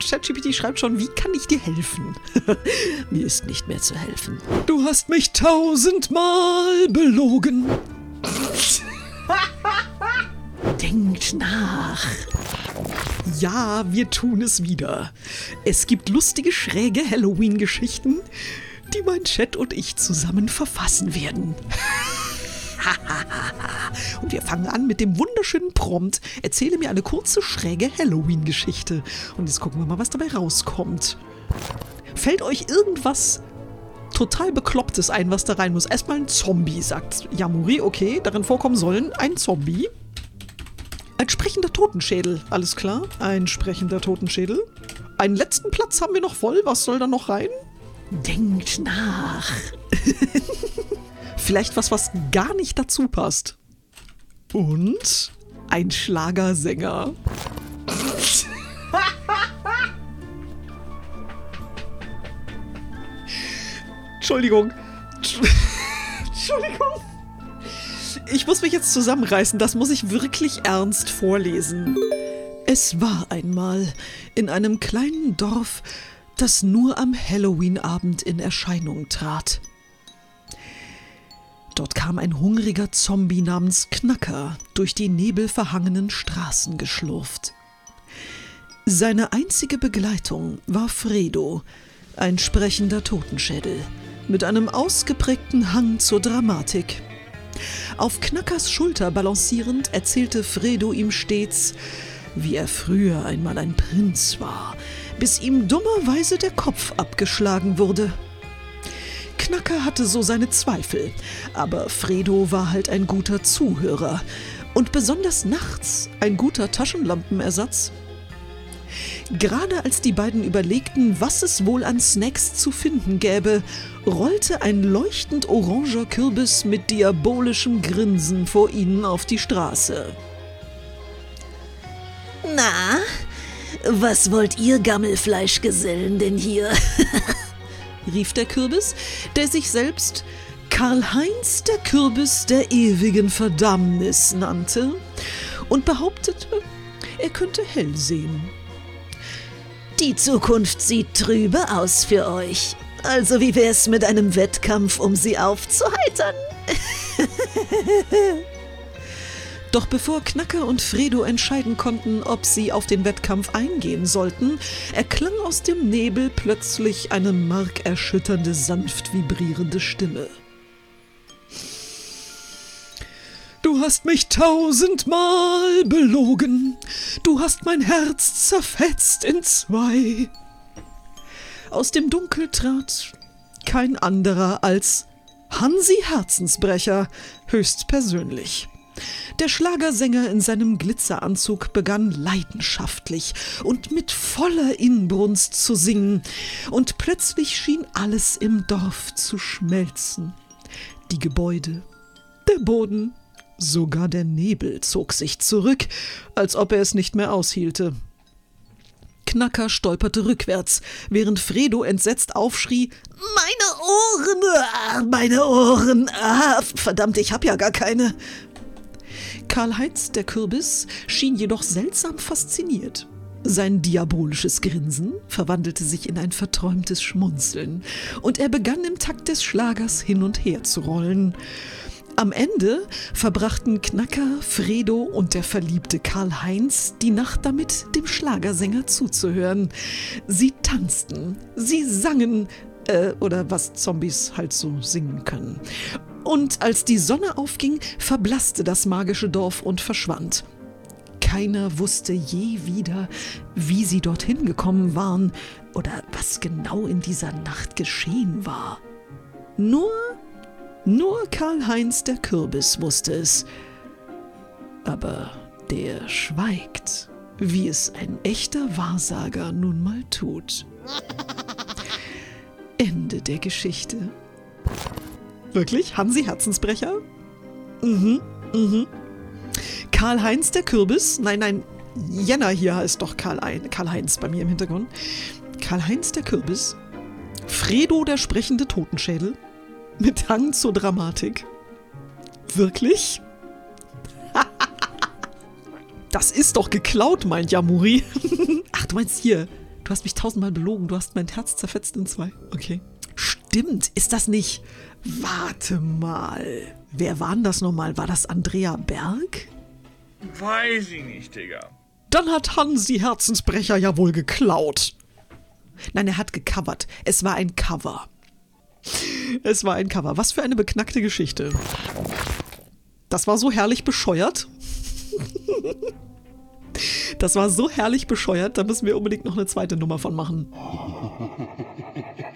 ChatGPT schreibt schon, wie kann ich dir helfen? Mir ist nicht mehr zu helfen. Du hast mich 1000-mal belogen. Denkt nach. Ja, wir tun es wieder. Es gibt lustige, schräge Halloween-Geschichten, die mein Chat und ich zusammen verfassen werden. Und wir fangen an mit dem wunderschönen Prompt. Erzähle mir eine kurze, schräge Halloween-Geschichte. Und jetzt gucken wir mal, was dabei rauskommt. Fällt euch irgendwas total Beklopptes ein, was da rein muss? Erstmal ein Zombie, sagt Yamuri. Okay, darin vorkommen sollen ein Zombie. Ein sprechender Totenschädel, alles klar. Ein sprechender Totenschädel. Einen letzten Platz haben wir noch voll. Was soll da noch rein? Denkt nach. Vielleicht was gar nicht dazu passt. Und ein Schlagersänger. Entschuldigung. Entschuldigung. Ich muss mich jetzt zusammenreißen, das muss ich wirklich ernst vorlesen. Es war einmal in einem kleinen Dorf, das nur am Halloween-Abend in Erscheinung trat. Dort kam ein hungriger Zombie namens Knacker durch die nebelverhangenen Straßen geschlurft. Seine einzige Begleitung war Fredo, ein sprechender Totenschädel, mit einem ausgeprägten Hang zur Dramatik. Auf Knackers Schulter balancierend erzählte Fredo ihm stets, wie er früher einmal ein Prinz war, bis ihm dummerweise der Kopf abgeschlagen wurde. Knacker hatte so seine Zweifel, aber Fredo war halt ein guter Zuhörer und besonders nachts ein guter Taschenlampenersatz. Gerade als die beiden überlegten, was es wohl an Snacks zu finden gäbe, rollte ein leuchtend oranger Kürbis mit diabolischem Grinsen vor ihnen auf die Straße. Na, was wollt ihr Gammelfleischgesellen denn hier? rief der Kürbis, der sich selbst Karl-Heinz der Kürbis der ewigen Verdammnis nannte und behauptete, er könnte hell sehen. Die Zukunft sieht trübe aus für euch. Also wie wär's mit einem Wettkampf, um sie aufzuheitern? Doch bevor Knacker und Fredo entscheiden konnten, ob sie auf den Wettkampf eingehen sollten, erklang aus dem Nebel plötzlich eine markerschütternde, sanft vibrierende Stimme. Du hast mich 1000-mal belogen, du hast mein Herz zerfetzt in zwei. Aus dem Dunkel trat kein anderer als Hansi Herzensbrecher, höchstpersönlich. Der Schlagersänger in seinem Glitzeranzug begann leidenschaftlich und mit voller Inbrunst zu singen, und plötzlich schien alles im Dorf zu schmelzen. Die Gebäude, der Boden, sogar der Nebel zog sich zurück, als ob er es nicht mehr aushielte. Knacker stolperte rückwärts, während Fredo entsetzt aufschrie: Meine Ohren, verdammt, ich hab ja gar keine. Karl-Heinz der Kürbis schien jedoch seltsam fasziniert. Sein diabolisches Grinsen verwandelte sich in ein verträumtes Schmunzeln, und er begann im Takt des Schlagers hin und her zu rollen. Am Ende verbrachten Knacker, Fredo und der verliebte Karl-Heinz die Nacht damit, dem Schlagersänger zuzuhören. Sie tanzten, sie sangen, oder was Zombies halt so singen können. Und als die Sonne aufging, verblasste das magische Dorf und verschwand. Keiner wusste je wieder, wie sie dorthin gekommen waren oder was genau in dieser Nacht geschehen war. Nur Karl-Heinz der Kürbis wusste es. Aber der schweigt, wie es ein echter Wahrsager nun mal tut. Ende der Geschichte. Wirklich? Hansi Herzensbrecher? Karl-Heinz der Kürbis? Nein, Jenna hier heißt doch Karl-Heinz bei mir im Hintergrund. Karl-Heinz der Kürbis. Fredo der sprechende Totenschädel. Mit Hang zur Dramatik. Wirklich? Das ist doch geklaut, meint Yamuri. Ach, du meinst hier. Du hast mich 1000-mal belogen. Du hast mein Herz zerfetzt in 2. Okay. Stimmt, ist das nicht? Warte mal. Wer war denn das nochmal? War das Andrea Berg? Weiß ich nicht, Digga. Dann hat Hans die Herzensbrecher ja wohl geklaut. Nein, er hat gecovert. Es war ein Cover. Es war ein Cover. Was für eine beknackte Geschichte. Das war so herrlich bescheuert. Das war so herrlich bescheuert, da müssen wir unbedingt noch eine zweite Nummer von machen.